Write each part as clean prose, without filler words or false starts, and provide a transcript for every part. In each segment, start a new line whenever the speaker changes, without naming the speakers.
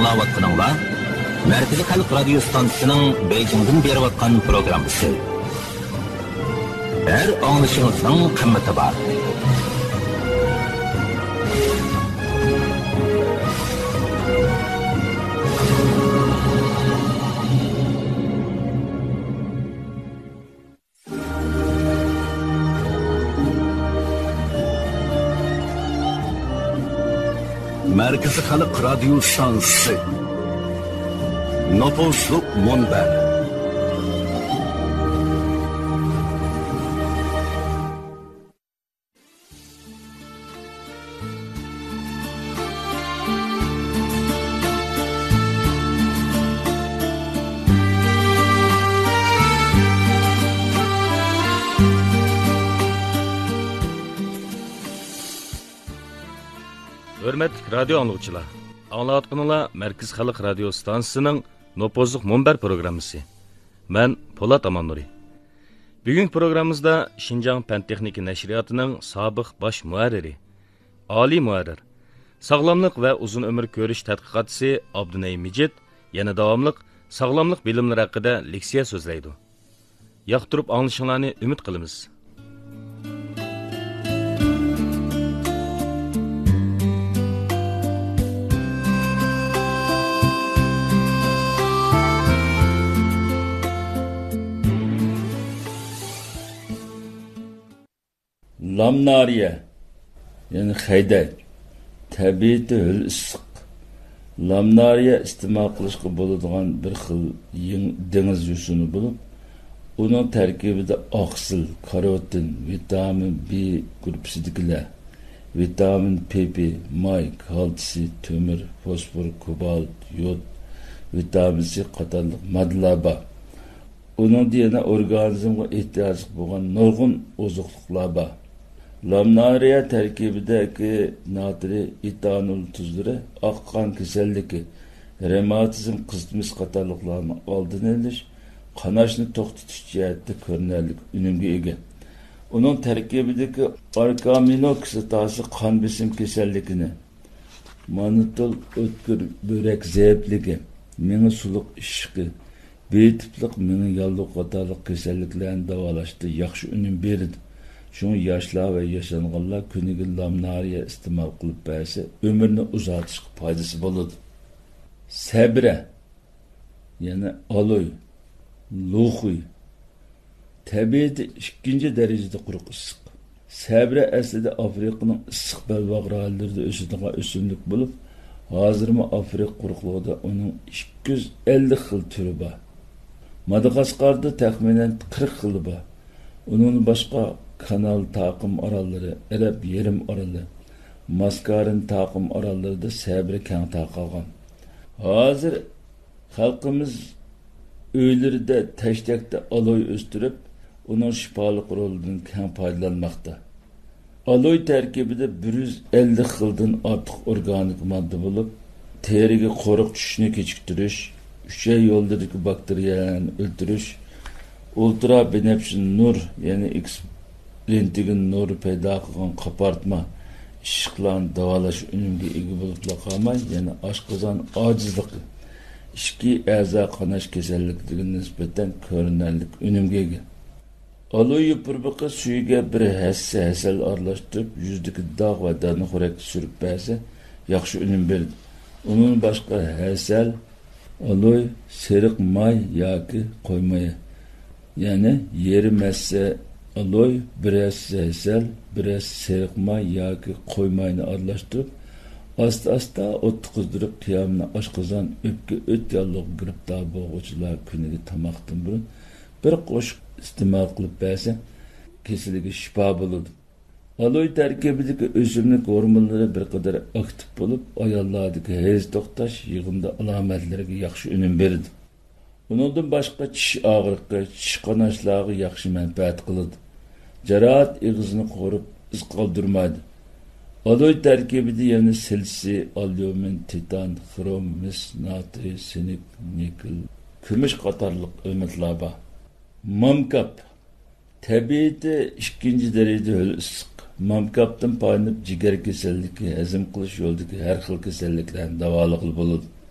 аңлаватқаныңла Merkezi Halk Radyo Stansiyasının Beijing'den beriyotgan programmasi. Her anlaşılışının kıymeti var. Merkezi Halk Radyo Stansiyası Nopozluk Munber.
Hürmet radyo anlıqçılar. Anlayatqınılar Merkez Halk Radyo Stansiyasının Nopozluq Munber programmasi. Ben Polat Amanuri. Bugün programımızda Şinjan Pen-Texniki Nəşriyatı'nın sabıq baş muharriri, Ali muharrir, sağlamlıq ve uzun ömür görüş tədqiqatçısı Abdunay Micid, yana davamlıq sağlamlıq bilimleri haqqında leksiya sözləydi. Yaqtırıb anlaşılığını ümid qılımız.
Lamnariya, yani hayday, tabiiyati hül issiq. Lamnariya iste'mol qilishga bo'ladigan bir xil dengiz yusuni bo'lib, uning tarkibida oqsil, karotin, vitamin B guruhidagilar, vitamin PP, may, kalsiy, temir, fosfor, kobalt, yod, vitamin C qatorliq moddalar bor. Uning yana organizmga ehtiyoj bo'lgan nurg'un oziqliklar bor. Lamnariya tarkibidagi natriy etanol tuzlari oq qon kasalligi, revmatizm, qizitmish qatorliqlarni oldini olish, qonashni to'xtatish jihatida ko'rinarli unumga ega. Uning tarkibidagi arkamino kislotasi qon besim kasalligini, manitol o'tkir böbrek zaifligi, meni suluq ishiqi, B tiplik meni yalluq qatorliq kasalliklarni davolashda yaxshi unum beradi. Şunu yaşlar ve yaşanğanlar kuniga lamnariya iste'mol qilib bersa, ömürni uzatishga foydasi bo'ladi. Sabra, yani aloy, luxuy, tabiiyati ikkinchi darajada quruq issiq. Sabra aslida Afrikaning issiq balvoq rayonlarida o'sadigan o'simlik bo'lib, hozirmi Afrika quruqligida uning 250 xil turi bor. Madagaskarda taxminan 40 xili bor. Uning boshqa Kanal taqım orolları, Arab yerim oroli, Maskarin taqım orollarida sabri keng tarqalgan. Hozir xalqimiz uylarida tashdakda aloy o'stirib, uning shifoliq rolidan keng foydalanmoqda. Aloy tarkibida 150 xildan ortiq organik modda bo'lib, teriga qo'riq tushishni kechiktirish, uchay yo'ldagi bakteriyalarni o'ldirish, ultra benefshin nur, ya'ni Lentigin nuru paydo qilgan qapartma ishiqlarni davolash unumga ega bo'lib qolmay, yana oshqozon ojizligi, ichki a'zo qanash kasalligiga nisbatan ko'rinarli unumga ega. Aloy yupurbiqi suyiga bir hassa hasal aralashtirib, yuzdagi dog' va dani xo'rak surib bersa, yaxshi unum beradi. Uning boshqa hasal, aloy, seriq may yoki qo'ymaya, ya'ni yerim hassa aloy, biraz hasal, biraz seriq may yoki qo'ymayni aralashtirib, asta o't qizdirib, qiyamni oshqozon o'pka o't yolliq giribdor bo'lg'uvchilar kuniga tomoqdan burun bir qo'shiq iste'mol qilib bersa, kasaliga shifo bo'ladi. Aloy tarkibidagi o'simlik hormonlari bir qadar aktiv bo'lib, ayollardagi hez to'xtash, yig'imda alomatlariga yaxshi unum beradi. Uningdan boshqa tish og'riqi, tish qonashlarga yaxshi manfaat qiladi. Jarohat ig'izini qo'rib, iz qoldirmaydi. Aloy tarkibida yana silsi, alyumin, titan, xrom, mis, natriy, sinik, nikel, kumush qatorliq elementlar bor. Mamkap tabiiyati ikkinchi darajada hul issiq. Mamkapdan payınıp jigar kasalligi, hazm qilish yo'lidagi har xil kasalliklarni davolag'ili bo'ladi.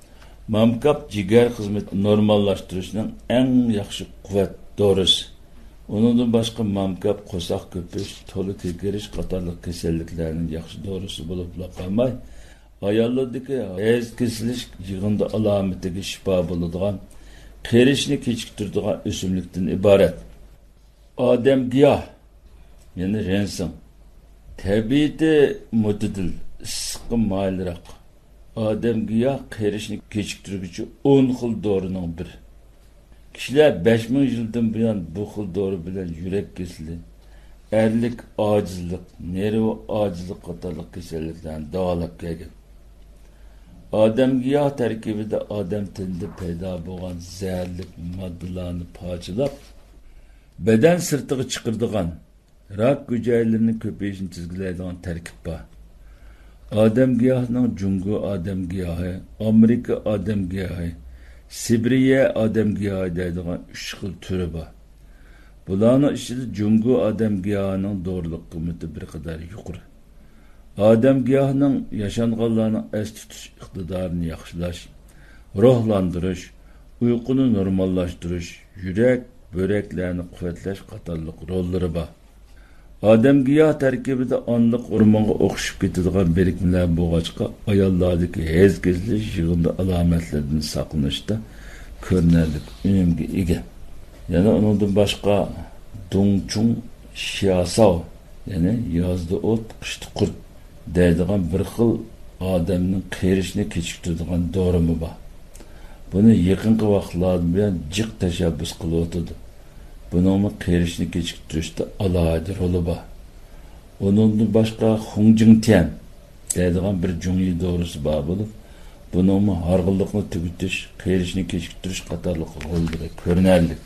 Mamkap jigar xizmeti normallaştırışının en yaxşı kuvvet doğrusu. Onundan başka mamkap, qo'saq ko'pish, to'li tekirish qatorliq kasalliklarning yaxshi dorisi bo'lib qolmay, ayollardagi hayz kesilish yig'indi alomatiga shifo bo'ladigan, qerishni kechiktiradigan o'simlikdan iborat. Odam giyoh, ya'ni rensin, tabiati mutadil, issiqqa moyilroq. Odam giyoh qerishni kechiktiruvchi 10 xil dorining biri. Kişiler 5000 yıldan buyon bu xil dori bilan yurak kesili, erlik acizlik, nervi acizlik qatorliq kasalliklarni davolab kelgan. Odam giyoh tarkibida odam tinida paydo bo'lgan zaharlik moddalarni pochalab, badan sirtiga chiqaradigan, rak hujaylarini ko'payishini tizgilaydigan tarkib bor. Odam giyohining Jungo odam giyohi, Amerika odam giyohi, Sibiriya odam giyohi deydigan 3 xil turi bor. Bularning ichida Jungo odam giyohining dorilik qiymati bir qadar yuqori. Odam giyohining yashanganlarning es tutish iqtidorini yaxshilash, ruhlantirish, uyquni normallashtirish, yurak, böreklarni quvvatlash qatorliq rollari bor. Odam giyoh tarkibida onliq o'rmonga o'xshib ketadigan birikmalar bo'lg'achqa, ayollardagi hez kesilish yig'indi alomatlardan saqlanishda ko'rinarli unumga ega. Yana undan boshqa Dongchung Xiaosao, ya'ni yozda o't, qishda qurt deydigan bir xil odamning qerishni kechiktiradigan dorimi bor. Buni yaqinqi vaqtlarda bilan jiq tashabbus qilib o'tdi. Bunun qerishni kechiktirishda alohida roli bor. Onundan boshqa Hungjingtian deydigan bir jungi dorisi bor bo'lib, bunun harg'inlikni tugutish, qerishni kechiktirish qatorliq rollari ko'rinarli.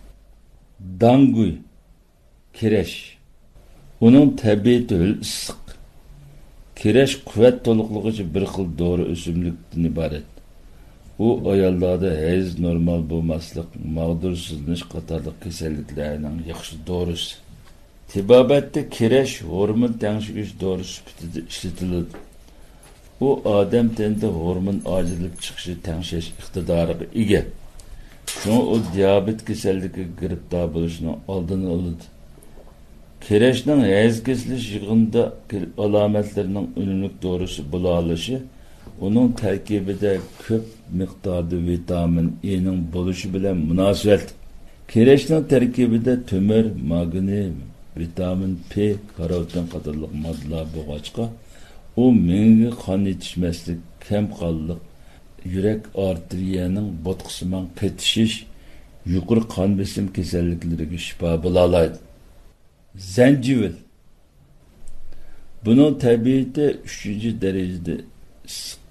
Dangui keresh. Uning tabiati issiq. Keresh quvvat to'liqligicha bir xil dori o'simlikdan iborat. U ayollarda hez normal bo'lmaslik, mag'dursizlanish qatorliq kasalliklarning yaxshi dorisi. Tibobatda keresh hormon tangshirish dorisi sifatida ishlatiladi. U odam tanida hormon ojizlab chiqishi tangshish iqtidoriga ega. Shuni u diabet kasalligiga giribdor bo'lishining oldini oladi. Kereshning hez kesilish yig'inda alomatlarining unumli dorisi bo'la olishi, onun tarkibida ko'p miqdorda vitamin E'ning bo'lishi bilan munosabat. Kereshning tarkibida temir, magniy, vitamin P, karotin qatorliq moddalar bo'lg'achqa, u menga qon yetishmaslik, kamqonlik, yurak arteriyaning botqisiman qetishish, yuqori qon bosim kasalliklariga shifo bo'la oladi. Zencevil. Bunun tabiati 3-darajada issiq.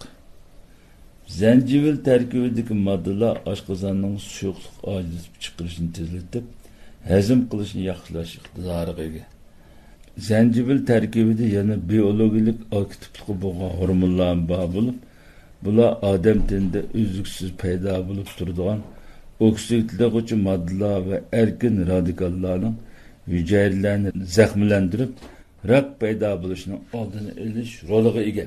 Zencevil tarkibidagi moddalar oshqozonning suyuqlik ojiz chiqarishini tezlatib, hazm qilishni yaxshilash iqtidoriga ega. Zencevil tarkibida yana biologik aktivligi bo'lgan hormonlar bor bo'lib, bular odam tanida uzluksiz paydo bo'lib turadigan oksidlanuvchi moddalar va erkin radikallarning hujayralarni zaxmlantirib, rak paydo bo'lishining oldini olish roliga ega.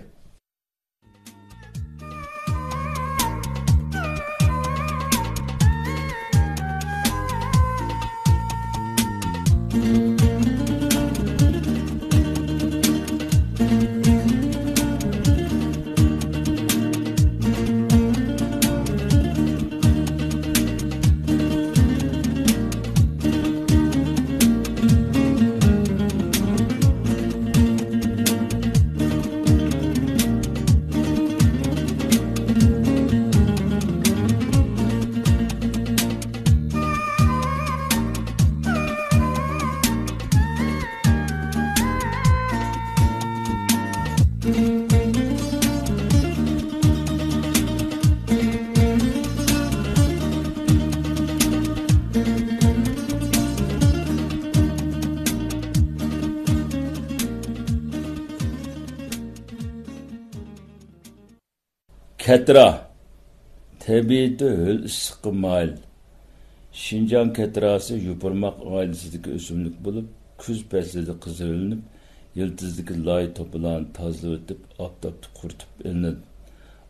Ketra, tabiati hül issiqqa moyil. Şinjan ketrası yupurmaq oilasidagi o'simlik bo'lib, kuz faslida qizirilib, yiltizdagi loy to'plarni tozalab o'tib, oftobda quritib ilinadi.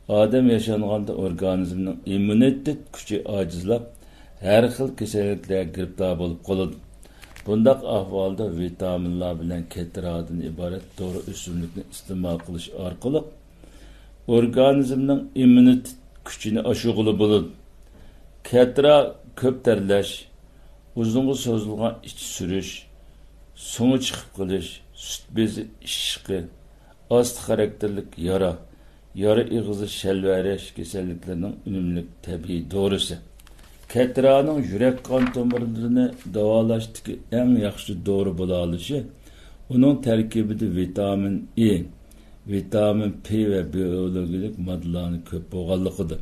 Odam yashanganda organizmning immunitet kuchi ojizlab, har xil kasalliklarga giribdor bo'lib qoladi. Bundaq ahvolda vitaminlar bilan ketradan iborat dori o'simlikni iste'mol qilish orqali organizmning immunitet kuchini oshirg'ili bo'ladi. Ketra ko'p terlash, uzunga so'zilgan ich surish, so'ngi chiqib qolish, sut bezi ishiqi, asti xarakterlik yara ig'izi shalvarish kasalliklarining unumli tabiiy dorisi. Ketraning yurak qon tomirlarini davolashdagi eng yaxshi dori bo'la olishi, uning tarkibida vitamin E, vitamin P va biologik moddalarning ko'p bo'lganligidir.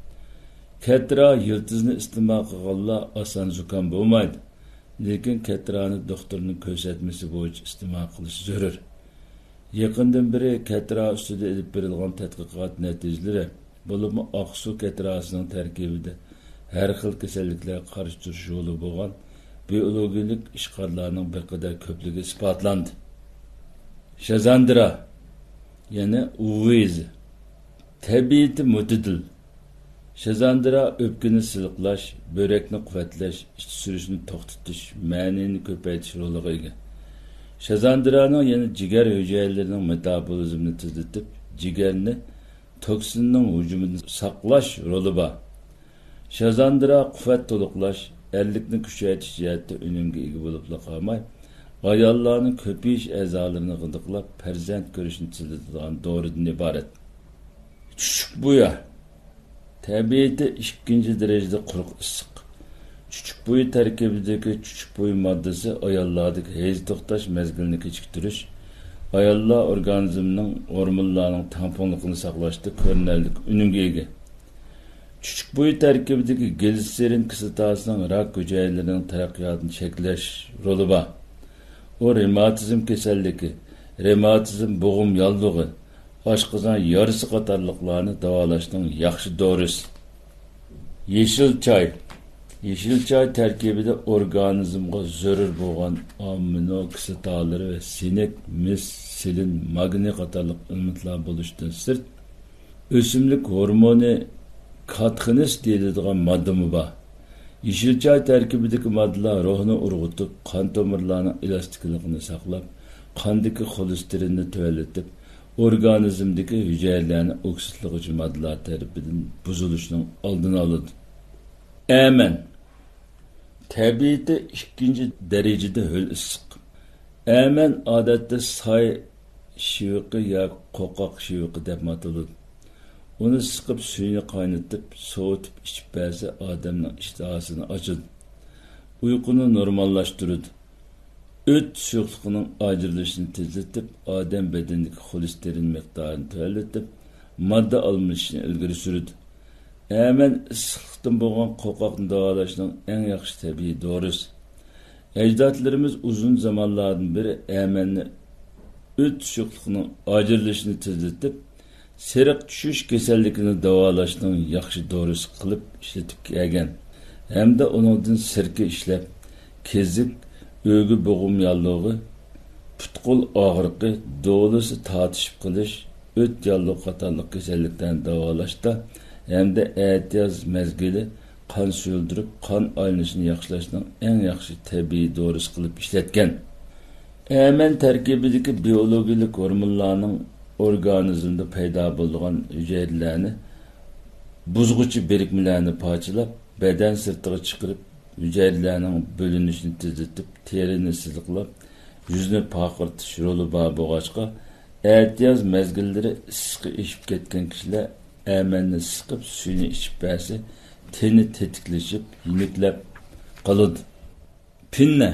Ketra yildizni iste'mol qilganlar oson zukam bo'lmaydi. Lekin ketrani doktorning ko'rsatmasi bo'yicha iste'mol qilish zarur. Yaqindan beri ketra ustida olib berilgan tadqiqot natijalari, bo'limi oqsu ketrasining tarkibida har xil kasalliklarga qarshi turish yo'li bo'lgan biologik ishqorlarning bir qadar ko'pligi isbotlandi. Shazandra, ya'ni uviz, tabiiyati mutadil. Shazandra o'pkani silqlash, börekni quvvatlash, ich surishni to'xtatish, ma'nini ko'paytirish roliga ega. Shazandraning yana jigar hujayralarining metabolizmini tezlatib, jigarni toksinning hujumidan saqlash roli bor. Shazandra quvvat to'liqlash, erlikni kuchaytirish jihatda unumga ega bo'lib qolmay, ayollarning ko'payish a'zolarini g'idiqlab, farzand ko'rishni tezlatadigan doridan iborat. Chuchuk buya tabiiyati 2-darajada quruq issiq. Chuchuk buyi tarkibidagi chuchuk buyi moddasi ayollardagi hayz to'xtash mezgilini kechiktirish, ayollar organizmining hormonlarining tamponligini saqlashda ko'rinarli unumga ega. Chuchuk buyi tarkibidagi glisserin kislotasining rak hujayralarining taraqqiyotini cheklash roli bor. O revmatizm kasalligi, revmatizm bo'g'im yallig'i, oshqozon yarisi qatorliqlarni davolashning yaxshi dorisi. Yeşil choy tarkibida organizmga zarur bo'lgan amino kislotalari va sinek, mis, selin, magniy qatorliq elementlar bo'lishidan sirt, o'simlik hormoni katxinus deyiladigan moddami bor. Yeşil choy tarkibidagi moddalar ruhni urg'utib, qon tomirlarining elastikligini saqlab, qondagi xolesterinni tuvallatib, organizmdagi hujayralarni oksidlovchi moddalar tarafidan buzilishining oldini oladi. Aman tabiiyati 2-darajada ho'l issiq. Aman odatda soy shiviqi yoki qo'qoq shiviqi deb ataladi. Uni siqib suyini qaynatib, sovutib ichib bersa odamning ishtahasini ochadi. Uyquni normallashtiradi. O't suyuqligining ajrilishini tezlatib, odam bedanidagi xolesterin miqdorini tuvallatib, modda almashishini ilgari suradi. Aman issiqlikdan bo'lgan qo'qoqni davolashning eng yaxshi tabiiy dorisi. Ajdodlarimiz uzun zamonlardan beri amanni o't suyuqligining ajrilishini tezlatib, seriq tushish kasalligini davolashning yaxshi dorisi qilib ishlatib kelgan. Hamda uningdan sirka ishlab, kezik, o'gi bo'g'im yallig'i, putqul og'riqi, do'lisi tatishib qilish, o't yallig'i qatorliq kasalliklarni davolashda hamda ehtiyoj mezgili qon suyuldirib, qon aylanishini yaxshilashning eng yaxshi tabiiy dorisi qilib ishlatgan. Aman tarkibidagi biologik hormonlarning organizmda paydo bo'lgan hujayralarni buzg'uchi birikmalarni parchalab, badan sirtiga chiqarib, hujayralarning bo'linishini tezlatib, terini silqlab, yuzni paqirtish roli bor bo'lg'achqa, ehtiyoj mezgillari issiqqa eshib ketgan kishilar amanni siqib suyini ichib bersa, teni tetiklashib, yiniklab qoladi. Pinna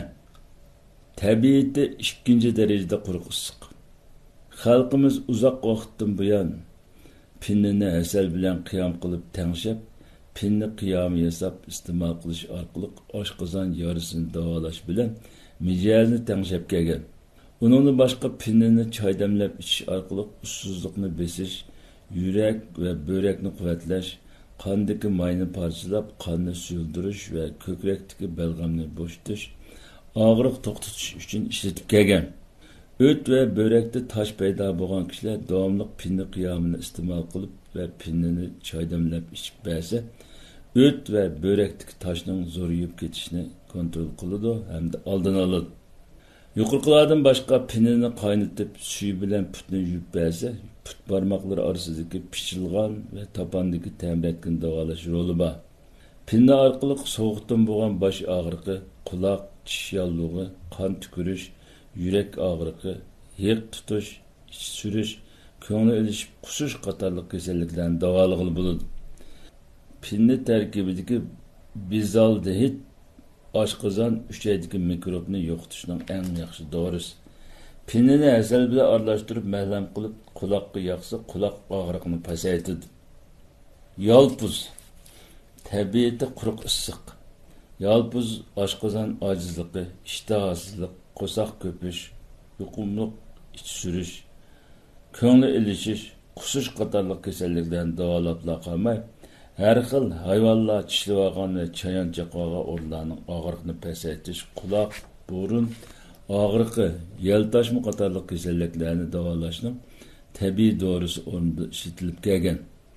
tabiiyati 2-darajada quruq issiq. Xalqimiz uzoq vaqtdan buyon pinnini asal bilan qiyom qilib tangshab, pinni qiyomi yasab iste'mol qilish orqali oshqozon yorisini davolash bilan mijozni tangshab kelgan. Uningni boshqa pinnini choy damlab ichish orqali ussizlikni besish, yurak va börekni quvvatlash, qondagi mayni parchalab, qonni suyuldirish va ko'krakdagi balg'amni bo'shatish, og'riq to'xtatish uchun ishlatib kelgan. O't va börekdə taş paydo bo'lgan kishilar davomli pinni qiyomini iste'mol qilib va pinnini choydamlab ichib bersa, o't va börekdagi toshning zo'rayib ketishini kontrol qiladi hamda oldini oladi. Yuqorqilardan boshqa pinnini qaynatib suv bilan putni yuvib bersa, put barmoqlari orasidagi pichilgan va topandagi tamrakni davolash roli bor. Pinni orqali sovuqdan bo'lgan bosh og'riqi, quloq, tish yallig'i, qon tukurish, yurak og'riqi, yiq tutish, ich surish, ko'ngli ilishib qusish qatorliq kasalliklarni davolag'ili bo'ladi. Pinni tarkibidagi bizaldehid oshqozon uchaydagi mikrobni yo'qotishning eng yaxshi dorisi. Pinnini asal bilan aralashtirib malham qilib quloqqa yoqsa, quloq og'riqni pasaytiradi. Yalpuz tabiati quruq issiq. Yalpuz oshqozon ojizligi, ishtahsizlik, qo'saq ko'pish, yuqumliq, ich surish, ko'ngli ilishish, qusish qatorliq kasalliklarni davolab qolmay, har xil hayvonlar tishlab olgan va chayon chaqagan o'rlarning og'riqni pasaytirish, quloq, burun og'riqi, yaltashma qatorliq kasalliklarni davolashning tabiiy dorisi o'rnida ishlatilib kelgan.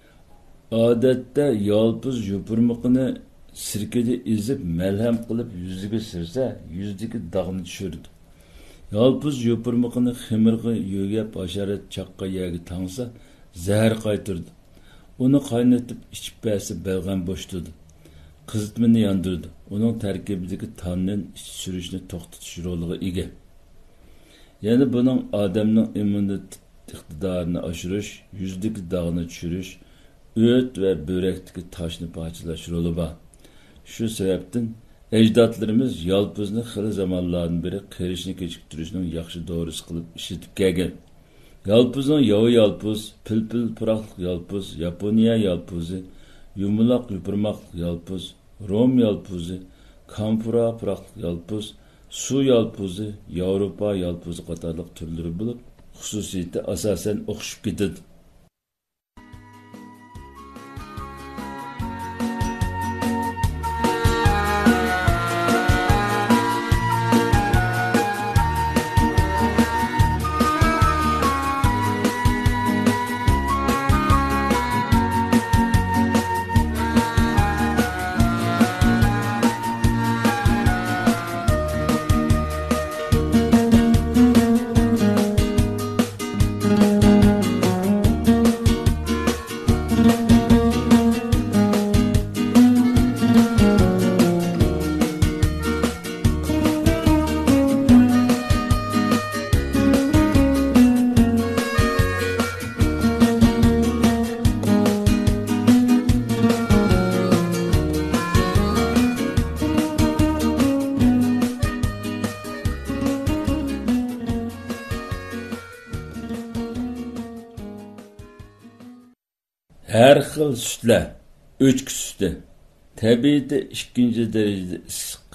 Odatda yalpuz yupurmoqini sirkada ezib malham qilib yuziga sirsa, yuzdagi dog'ni tushirdi. Yalpuz yupurmoqini ximirga yo'gab hasharat chaqqa yagi tangsa, zahar qaytirdi. Uni qaynatib ichib bersa balg'am bo'shtadi. Qizitmani yondirdi. Uning tarkibidagi tannin ich surishni to'xtatish roliga ega. Ya'ni buning odamning immunitet iqtidorini oshirish, yuzdagi dog'ni tushirish, o't va börekdagi toshni parchalash roli bor. Shu sababdan ajdodlarimiz yalpuzni xil zamonlardan beri qirishni kechiktirishning yaxshi dorisi qilib ishlatib kelgan. Yalpuzning yovi yalpuz, pilpil puraqliq yalpuz, Yaponiya yalpuzi, yumaloq yupurmoqliq yalpuz, Rom yalpuzi, kampura puraqliq yalpuz, suv yalpuzi, Yevropa yalpuzi qatorliq turlari bo'lib, xususiyati asosan o'xshib ketadi. Her xil sütler, öçkü sütü, tabiiyeti 2. derecede ısık.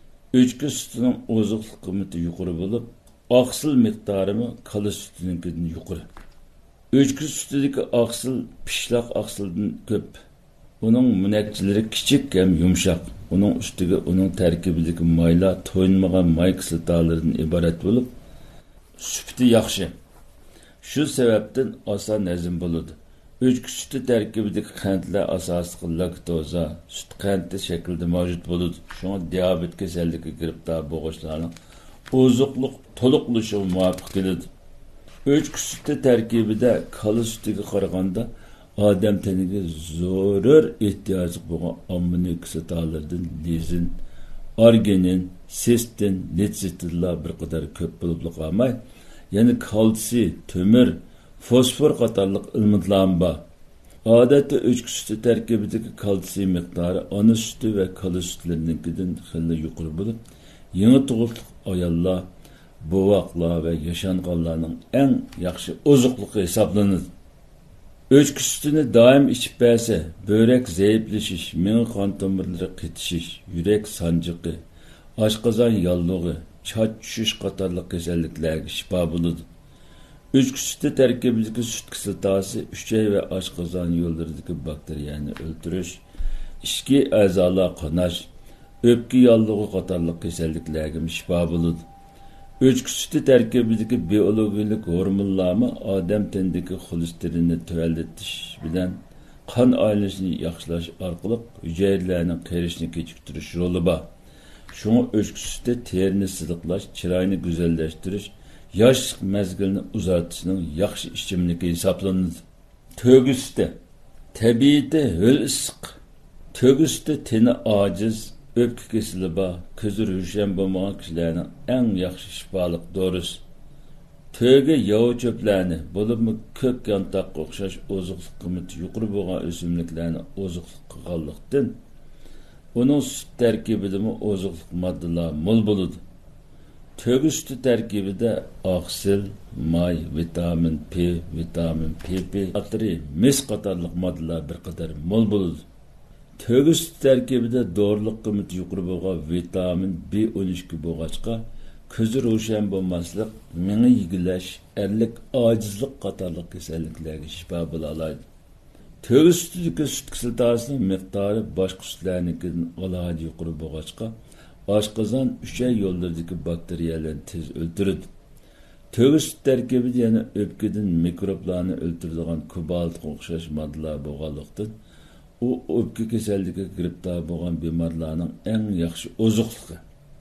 Öçkü sütünün ozuqluq qıymeti yuqori bo'lib, oqsil miqdori qala sütüninkidan yuqori. Öçkü sütüdeki oqsil pishloq oqsildan ko'p. Uning munakchilari kichik ham yumshoq. Uning ustiga uning tarkibidagi maylar to'yinmagan may kislotalaridan iborat bo'lib, sufati yaxshi. Shu sababdan oson hazm bo'ladi. Öçkü sütü tarkibidagi qandlar asosiy laktoza, süt qandi shaklida mavjud bo'ladi. Shunga diabet kasalligiga giribdor bo'lganlarning ozuqliq to'liqlashiga muvofiq keladi. Öçkü sütü tarkibida kala sütiga qaraganda odam taniga zarur ehtiyoji bo'lgan amino kislotalardan lizin, arginin, sistin, letsitlar bir qadar ko'p bo'lib qolmay, ya'ni kalsiy, temir, fosfor qatorliq elementlar bor. Odatda öçkü sütü tarkibidagi kalsiy miqdori ana sütü va kala sütlarininkidan xilli yuqori bo'lib, yangi tug'uqli ayollar, bovoqlar va yashanganlarning eng yaxshi ozuqligi hisoblanadi. Öçkü sütünü doim ichib bersa, börek zaiflashish, ming qon tomirlari qitishish, yurak sanjiqi, oshqozon yallig'i, choch tushish qatorliq kasalliklarga shifo bo'ladi. Öçkü sütü tarkibidagi süt kislotasi uchay va oshqozon yo'llaridagi bakteriyani o'ldirish, ichki a'zolar qanash, o'pka yallig'i qatorliq kasalliklarga shifo bo'ladi. Öçkü sütü terkibideki biyologik hormonlarmı odam tenideki xolesterinni tövəlletiş bilen kan aylanışını yaxşılaş arkalık hücrelerin qerişini kechiktirish rolu var. Şuna öçkü sütü terini sızıklaş, çırayını güzelleştiriş, yaşlık mezgilini uzatışının yaxşı içimliki hesaplanır. Tögü sütü tabiiyeti höl ısık. Tögü sütü teni aciz, öpkü kesili var, közü rüşen bulmayan kişilerin en yaxşı şifalık doğrusu. Tögü yağı çöplerini, bulup mu kök yantak okşaş ozuqluk kıymeti yukarı boğan ösümlüklerini ozuqluk kıkallıktan, onun süt terkibide mi ozuqluk maddeler mol buludu. Tögü sütü terkibide aksil, may, vitamin P, vitamin PP, atri, mis katarlık maddeler bir kadar mol buludu. Tögü sütü terkibide doğruluk kıymeti yukarı boğan vitamin B12 boğaçka, közü roşan bulmaslık, meni yigileş, erlik, acizlik katarlık keselliklerge şifa bulalaydı. Tögü sütüdeki süt kısıltasının miktarı başka sütlerininkinin aladı yukarı boğaçka, aşkızan üçey yollardaki bakteriyalarını tez öldürüdü. Tögü süt terkibide yani öpkeden mikroplarını öldürülen kobaltıq okşaş maddeler boğalıqtın, o öpkü kesellikle griptar boğan bimarlarının en yaxşı ozuqlığı.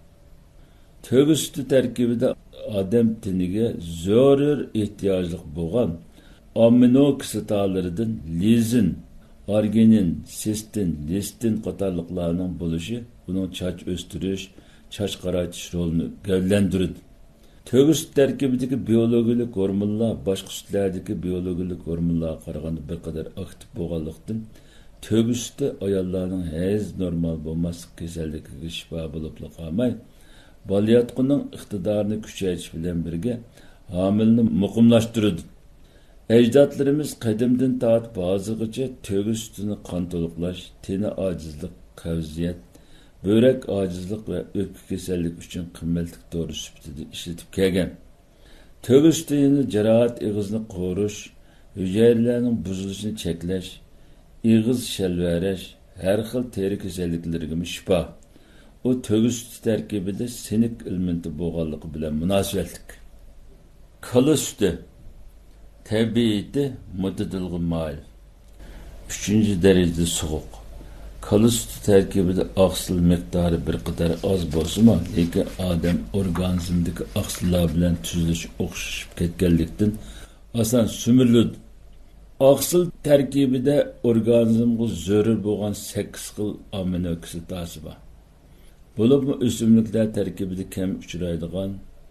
Tögü sütü terkibide adam teniga zarur ihtiyaclık boğan amino kısıtalarından lizin, arginin, sistin, listin qatarlıqlarının buluşu bunun çaç östürüş, çaç qaraytış rolunu gövlendirir. Tögü süt terkibideki biyologik hormonlar başka sütlerdeki biyologik hormonlara qaraganda bir kadar aktif boğanlıqdan tögü sütü ayollarının hez normal bulması keselligiga şifa bulup qalmay, balayatqının iqtidarını küçəyiş bilen birge hamilini muqimlaştırdı. Ecdatlarımız qadimdan taat bazıgıca tögü sütünü kan toluqlaş, teni acizlik, qavziyet, börek acizlik ve öpkü kesellik üçün qimmatli dori süptidi işletip kelgan. Tögü sütünü cerahat ig'izni qoruş, hücrelerin buzuluşunu çekleş, ig'iz şelvereş, her xil teri keselliklerine şifa. O tögü sütü terkibide sinik ilminti boğanlığı bilen münasebetlik. Kalı sütü tabiiyeti müddedilgin mail. 3. derecede soğuk. Kalı sütü terkibide aksil miktarı bir kadar az bolsa mı, lekin adam organizmdeki aksillar bilen tüzülüş okşashib ketganlikdan asan sümürlüdü. Aksil terkibide organizmga zarur bo'lgan 8 xil amino kislotasi bor. Bo'lib o'simliklar tarkibida kam uchraydigan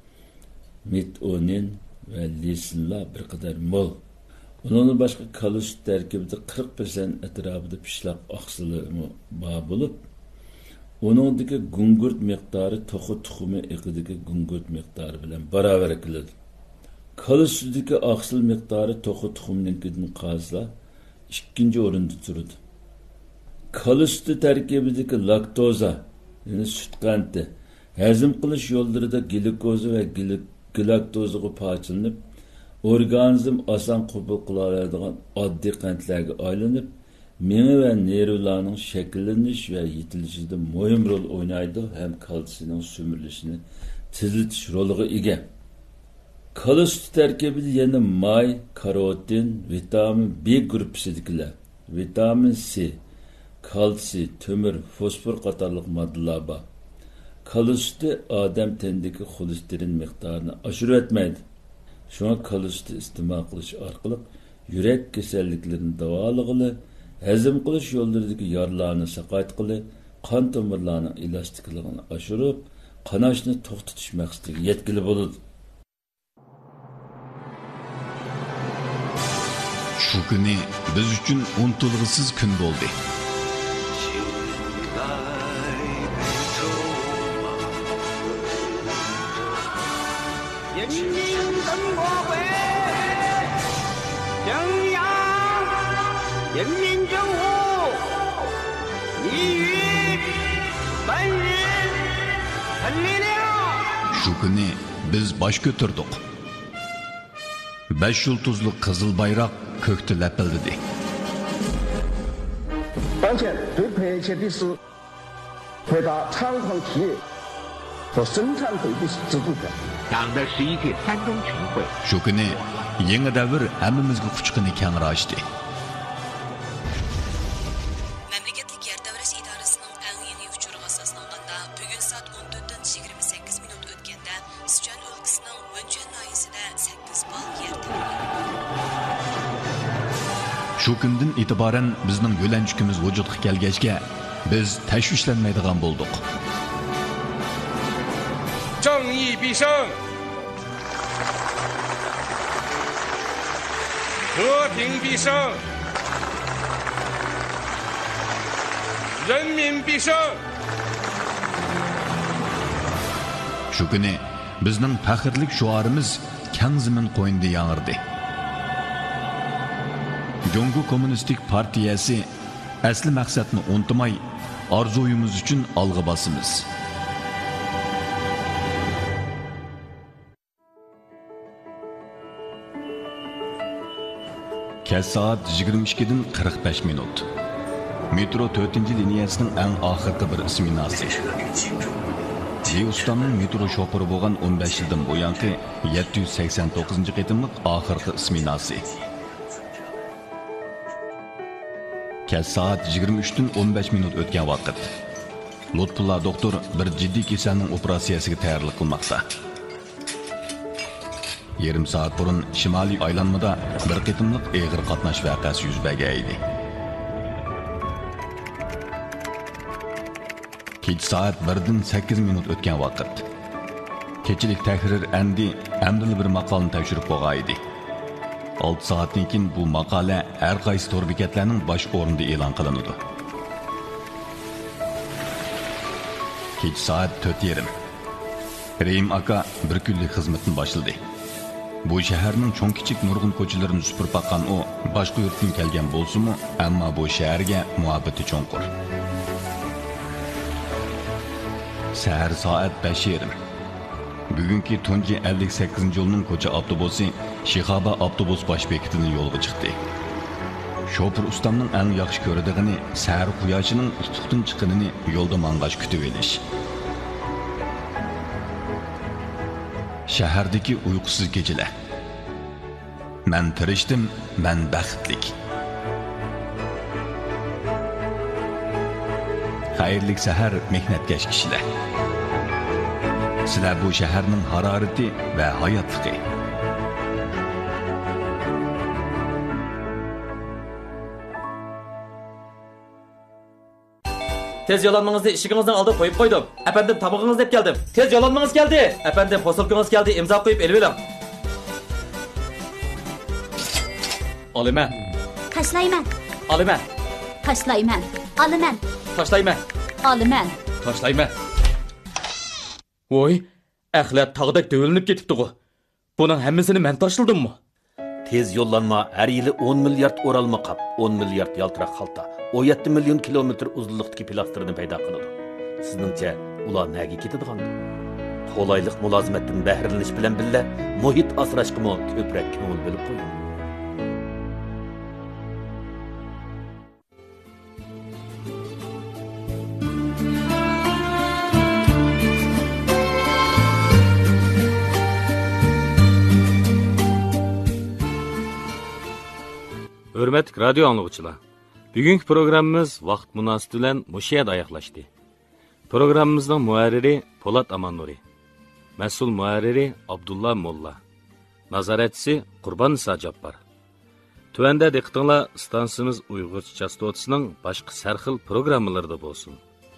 metonin ve lisinlar bir kadar mol. Onun başka kalus terkibide 40% etrafında pişlak aksılı bağ bulup, onundaki gungurt miktarı toxu tuxumu ekideki gungurt miktarı bilen beraber ekildi. Kalusudaki aksıl miktarı toxu tuxumunun qazla 2. orunda durdu. Kalusu terkibideki laktoza, yani süt qanti, hazm qilish yo'llarida glikoza ve glaktozaga parchalanib, organizm asan qabul qila oladigan oddiy qandlarga aylanib, miya ve nervlarning shakllanish ve yetilishida muhim rol o'ynaydi ham kalsiyning sömürülüşünü tezletish roliga ega. Kalı sütü terkibide yana may, karotin, vitamin B gruppasidagilar, vitamin C, kalsiy, tömür, fosfor qatorliq moddalar bor. Kalı sütü odam tenidagi xolesterin miqdorini oshirib etmaydi. Şuna kalı sütü iste'mol qilish orqali yurak kasalliklarini davolig'ili, hazm qilish yo'llaridagi yaralarni saqaytqili, qon tomirlarining elastikligini oshirib, qanashni to'xtatish maqsadiga yetkili bo'ladi.
Şu günü biz üçün unutulğusuz gün oldu. Şu günü biz baş götürdük. 5 yıldızlı kızıl bayrak kökte lepeldi.
当前最迫切的是回答厂矿企业和生产队的制度权。 党的11届三中全会
Shu kuni yangi davr hammamizga quchqini kengri ochdi.
Memleketlik yer davrash idorasining eng yangi uchuriga asoslanganda bugun soat 14:28 minut o'tganda Sichuan o'lkasining Wenchuan noyasida 8 bal yer devrildi.
Shu kundan e'tiboran bizning yo'lanchukimiz vujudga kelgachga biz tashvishlanmaydigan bo'ldik.
正义必胜，和平必胜，人民必胜。
Shu kuni bizning faxrlik shuarimiz kang zamin qo'ynida yangirdi. Jongo Kommunistik Partiyasi asli maqsadni unutmay, orzuyimiz uchun olg'a bosamiz. Kech soat 22dan 45 minut. Metro 4-liniyasining eng oxirgi bir isminasi. Ustamning metro shofiri bo'lgan 15 yildan buyangi 789-qitimliq oxirgi isminasi. Kech soat 23dan 15 minut o'tgan vaqt. Lutfullah doktor bir jiddiy kasalning operatsiyasiga tayyorlik qilmoqda. Yarım saat burun Şimali aylanmada bir qitimliq eg'ir qatnash voqeasi yuz bergandi. Kech soat 1dan 8 minut o'tgan vaqt. Kechilik tahrir endi bir maqolani tekshirib qo'ygan edi. 6 soatdan keyin bu maqola har qaysi tor bekatlarning bosh o'rnida e'lon qilinadi. Kech soat 4:30. Reym aka bir kunlik xizmatni boshladi. Bu shaharning cho'ng kichik nurg'un ko'chalarini supurib baqqan u boshqa yurtdan kelgan bo'lsa-mu, ammo bu shaharga muhabbati cho'nqur. Sahar soat 5:30. Bugungi tunji 58-yo'lning ko'cha avtobusi Shihoba avtobus bosh bekatidan yo'lga chiqdi. Shofir ustamning eng yaxshi ko'radigani sahar quyoshining ustuqdan chiqqanini yo'lda mang'ash kutib olish. Shahardagi uyqusiz kechalar. Men tirishdim, men baxtlik. Xayrlik sahar mehnatkash kishilar. Sizlar bu shaharning harorati va hayotligi.
Tez yo'lanmangizni ishigingizdan oldin qo'yib qo'ydim. Efendim tamog'ingiz deb keldim. Tez yo'lanmangiz keldi. Efendim posilkangiz keldi. İmza qo'yib elib oling. Olaman.
Tashlayman.
Olaman.
Tashlayman. Olaman.
Tashlayman.
Olaman.
Tashlayman. Voy, axlat tog'dak dövülünüp ketibdi-ku. Buning hammasini men tashladimmi?
Tez yo'llanma har yili 10 milliard o'ralma qap, 10 milliard yaltiroq xalta, 17 million kilometr uzunlikdagi plastrini paydo qiladi. Sizningcha ular nega ketadigan? Qo'laylik mulozimatdan bahralanish bilan birga muhit asrashga mo ko'proq ko'ngil bo'lib qo'ying.
Hürmetlik radyo anlıqçılar. Bugünkü programımız vaqt münasibati bilan mushayd oyoqlashdi. Programımızın muharriri Polat Amannuri, mas'ul muharriri Abdullah Molla, nazoratchisi Qurban Sajabbor. Tuvanda diqqatinglar stansiyamiz Uyg'urcha chastotasining boshqa sarxil programmalarida bo'lsin.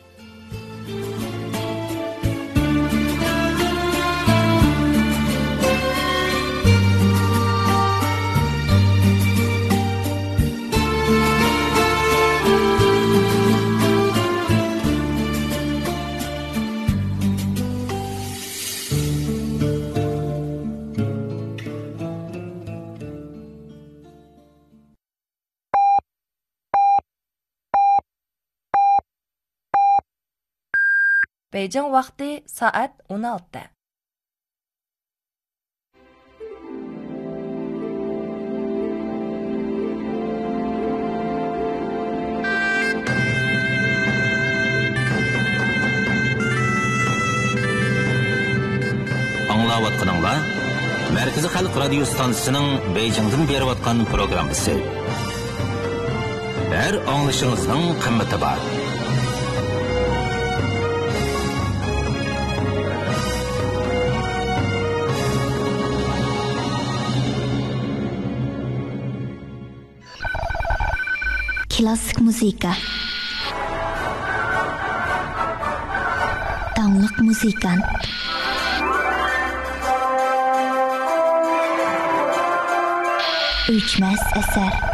Beijing vaqti soat 16.
Anglayotgan Merkezi Halk Radyo Stansiyasının Beijing'den berip atkan programısı. Her anlaşınızın kıymeti var.
Klassik muzika. Danglik muzikan. O'chmas asar.